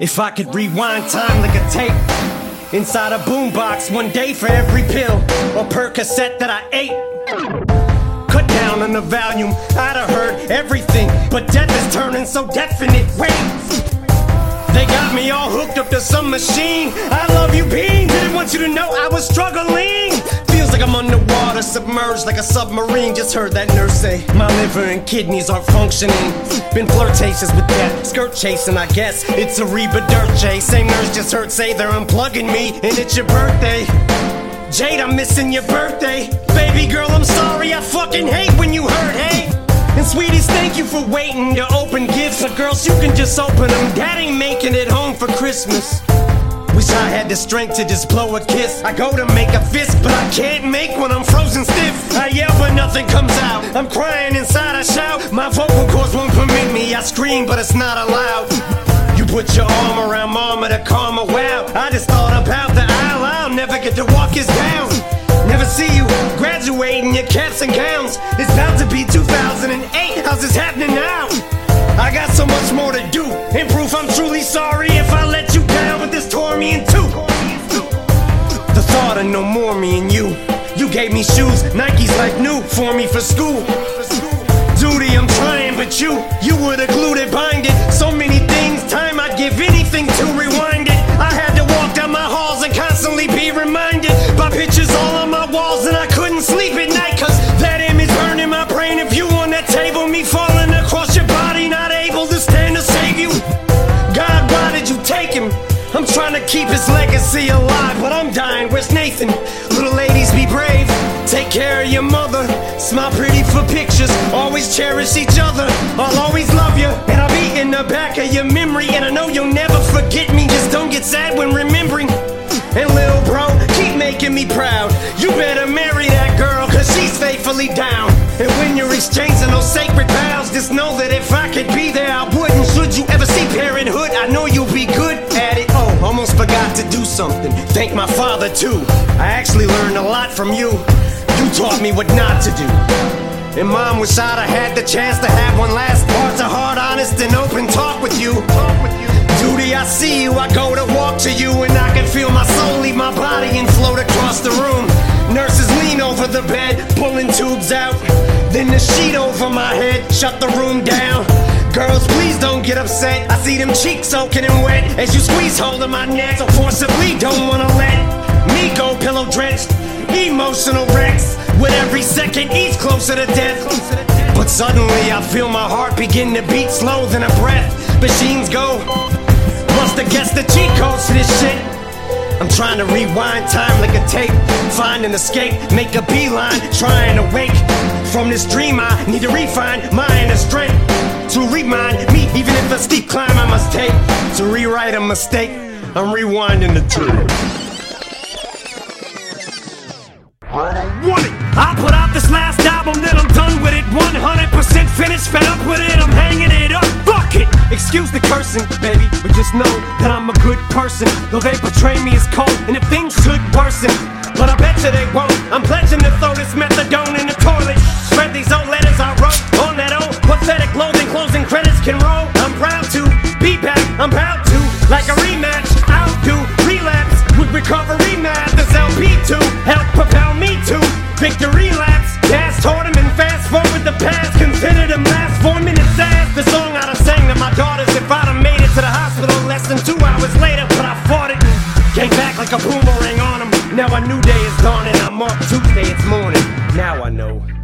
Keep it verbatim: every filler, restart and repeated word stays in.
If I could rewind time like a tape inside a boombox, one day for every pill or Percocet that I ate. Cut down on the volume, I'd have heard everything, but death is turning so definite. Wait, they got me all hooked up to some machine. I love you, Bean. Didn't want you to know I was struggling. Feels like I'm underwater, submerged like a submarine. Just heard that nurse say my liver and kidneys aren't functioning. Been flirtatious with that, skirt chasing, I guess. It's a Reba Dirt J. Same nurse just heard say they're unplugging me, and it's your birthday. Jade, I'm missing your birthday. Baby girl, I'm sorry, I fucking hate when you hurt, hey. And sweeties, thank you for waiting to open gifts. But girls, you can just open them. Dad ain't making it home for Christmas. Wish I had the strength to just blow a kiss. I go to make a fist, but I can't make when I'm frozen stiff. I yell, but nothing comes out. I'm crying inside, I shout. My vocal cords won't permit me. I scream, but it's not allowed. You put your arm around mama to calm her. Wow, I just thought about the aisle. I'll never get to walk his down. Never see you graduating your caps and gowns. It's about to be two thousand eight. How's this happening now? I got so much more to do. In proof I'm truly sorry if I let you down, but this tore me in two. The thought of no more me and you. You gave me shoes, Nikes like new for me for school. Duty, I'm trying, but you, you were the glue that bind it. So many things, time I'd give anything to rewind it. I had to walk down my halls and constantly be reminded by pictures all on my walls, and I couldn't sleep at night, cause that image burned in my brain of you on that table, me falling across your body, not able to stand to save you. God, why did you take him? I'm trying to keep his legacy alive, but I'm dying. Where's Nathan? Little ladies, be brave. Take care of your mother. Smile pretty for pictures. Always cherish each other. I'll always love you, and I'll be in the back of your memory. And I know you'll never forget me. Just don't get sad when remembering. And little bro, keep making me proud. You better marry that girl, cause she's faithfully down. And when you're exchanging those sacred vows, just know that if I could be there, I would. And should you ever see parenthood, I know you'll be good at it. Oh, almost forgot to do something. Thank my father too. I actually learned a lot from you. You taught me what not to do. And mom, wish I'd have had the chance to have one last heart to heart, honest and open talk with you. Talk with you. Duty, I see you, I go to walk to you, and I can feel my soul leave my body and float across the room. Nurses lean over the bed, pulling tubes out. Then the sheet over my head, shut the room down. Girls, please don't get upset. I see them cheeks soaking and wet as you squeeze hold of my neck. So forcibly don't wanna let me go pillow drenched. Emotional wrecks with every second each closer to death. But suddenly I feel my heart begin to beat slow, then a breath. Machines go. Must have guessed the cheat codes to this shit. I'm trying to rewind time like a tape, find an escape, make a beeline, trying to wake from this dream. I need to refine my inner strength to remind me, even if a steep climb I must take to rewrite a mistake. I'm rewinding the tape. Want it. I put out this last album, then I'm done with it. one hundred percent finished, fed up with it, I'm hanging it up. Fuck it. Excuse the cursing, baby, but just know that I'm a good person. Though they portray me as cold, and if things should worsen, but I bet you they won't. I'm pledging to throw this methadone in the toilet. Spread these old letters I wrote on that old pathetic loathing. Closing credits can roll. I'm proud to be back, I'm proud to. Like a rematch, I'll do relapse with recovery math. This L P to help propel me to victory laps. Gas toward him and fast forward the past. Consider them last four minutes as the song I'd have sang to my daughters if I'd have made it to the hospital less than two hours later. But I fought it and came back like a boomerang on them. Now a new day is dawning. I'm off Tuesday, it's morning. Now I know.